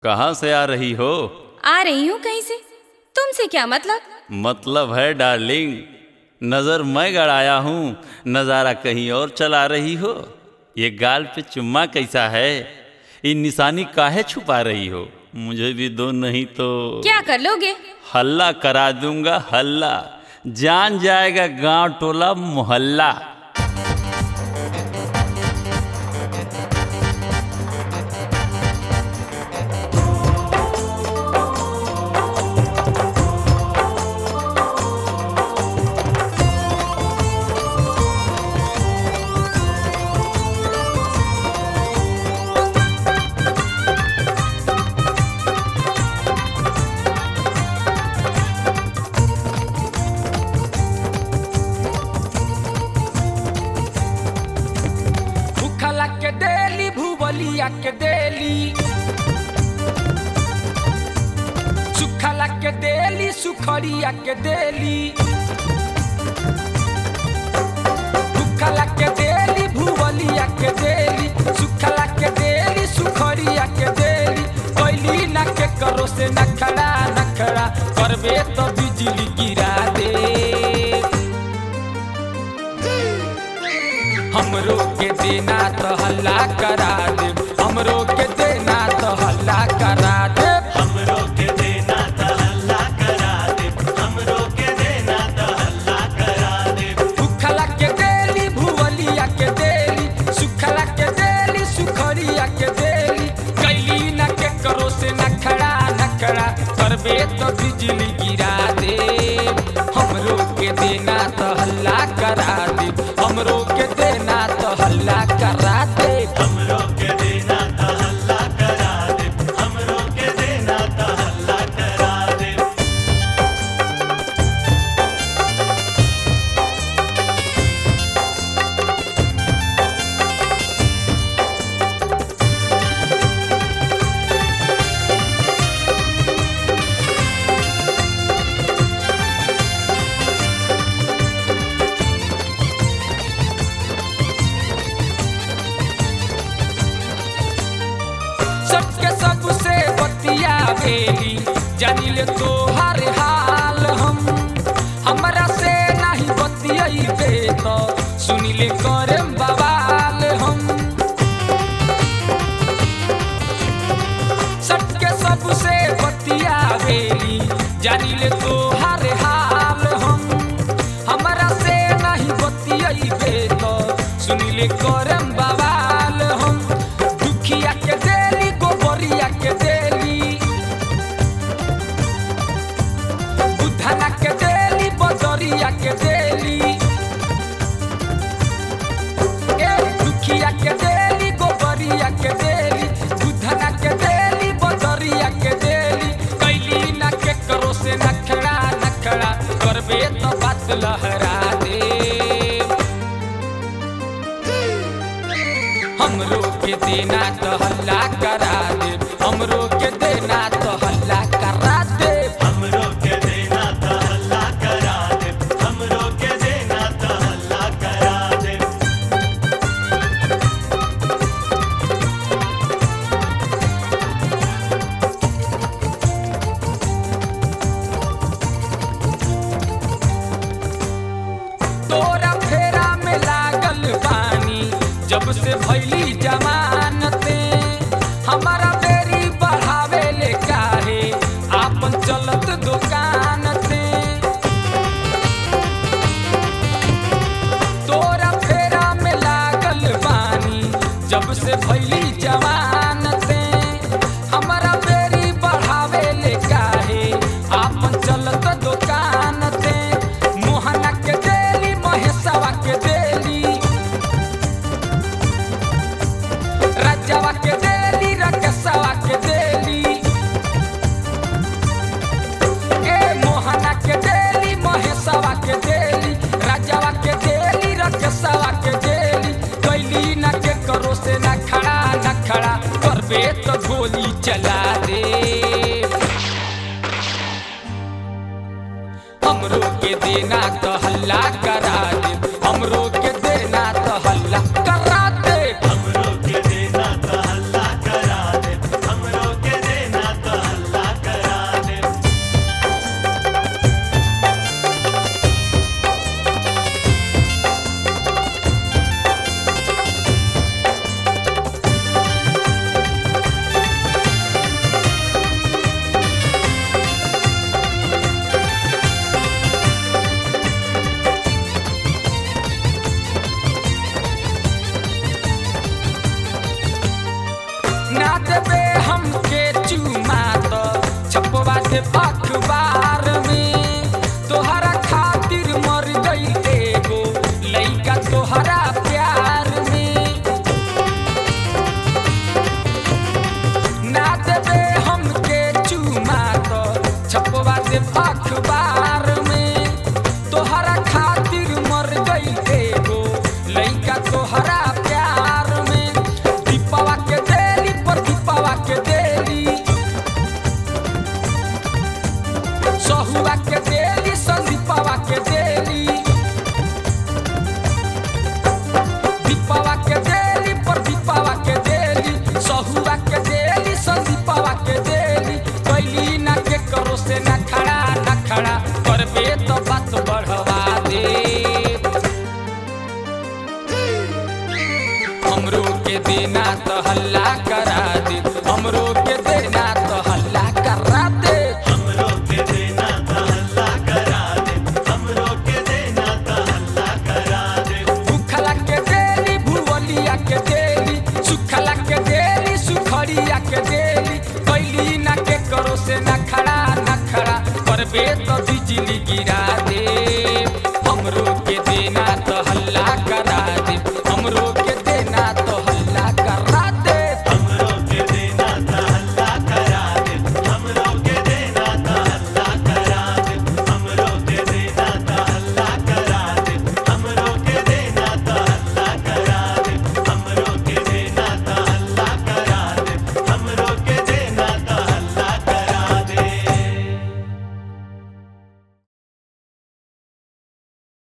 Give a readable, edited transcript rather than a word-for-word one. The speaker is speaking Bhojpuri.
कहाँ से आ रही हो? आ रही हूँ कहीं से। तुमसे क्या मतलब? मतलब है डार्लिंग, नज़र मैं गड़ाया हूँ, नज़ारा कहीं और चला रही हो। ये गाल पे चुम्मा कैसा है? ये निशानी काहे छुपा रही हो? मुझे भी दो, नहीं तो क्या कर लोगे? हल्ला करा दूंगा, हल्ला। जान जाएगा गांव टोला मोहल्ला। के देली भूबलिया के देली सुखला के देली सुखरिया के देली सुखला के देली भूबलिया के देली सुखला के देली सुखरिया के देली कैली ना के करो से नखड़ा नखड़ा करबे तो बिजली गिरा दे। हमरो के देना तो हल्ला करा दे, हमरो के देना तो हल्ला करा दे, हमरो के देना तो हल्ला करा दे, हमरो के देना तो हल्ला करा दे। सुखला के देली भूवलिया के देली सुखला के देली सुखरिया के देली कैली ना के करो से नखड़ा नखड़ा करबे तो बिजली गिरा दे। हमरो के देना तो हल्ला करा दे, हमरो के देना तो हल्ला करा दे, हमरो के देना तो हल्ला करा दे, हमरो के देना तो हल्ला करा दे। सबके सबसे बतिया बेली जानिले तो हर हाल हम हमरा से नहीं बतियाई बे तो सुनिले करे बवाल हम। सबके सबसे बतिया बेली जानिले तो हर हाल हम हमरा से नहीं बतियाई बे तो सुनिले करे बवाल हम। दुखिया के देली गोबरिया के देली बुधना के देली बदरिया के देली दुखिया के देली गोबरिया के देली बुधना के देली बदरिया के देली कैली ना के करो से नखड़ा नखड़ा करबे तो बात लहरा दे। हमरो के देना तो हल्ला करा दे, हमरो के देना तो हल्ला करा दे, हमरो के देना तो हल्ला करा दे, हमरो के देना तो हल्ला करा दे। तोरा फेरा में लागल बानी जब से भैली जमानते हमारा बेरी बढ़ावे ले काहे आपन चलत दुकान ते। तोरा फेरा में लागल बानी जब से भैली जमानते हमारा बेरी बढ़ावे ले काहे आपन चलत दुकान ते। मोहना के देली महेशवा के देली राजावा के देली रकेशवा के देली मोहना के देली महेशवा के देली राजावा के देली रकेशवा के देली कैली ना के करो से ना खड़ा करबे तो गोली चला दे। हमरो के देना तो हल्ला करा दे, हमरो के देना तो हल्ला करा दे, हमरो के देना तो हल्ला करा दे, हमरो के देना दे अखबार में तोहरा खातिर मर गई एगो लइका तोहरा प्यार में ना देबे हमके चुमा तो छपवा दे अखबार में तोहरा खातिर मर गई एगो लइका तोहरा प्यार में दीपवा के देली पर दीपवा के देली सहुआ के देली संदीपवा के देली दीपवा के देली पर दीपवा के देली सहुआ के देली संदीपवा के देली कैली ना के करो से ना खड़ा करबे तो बात बढ़वा दे हमरो के देना तो हल्ला करा दे हमरो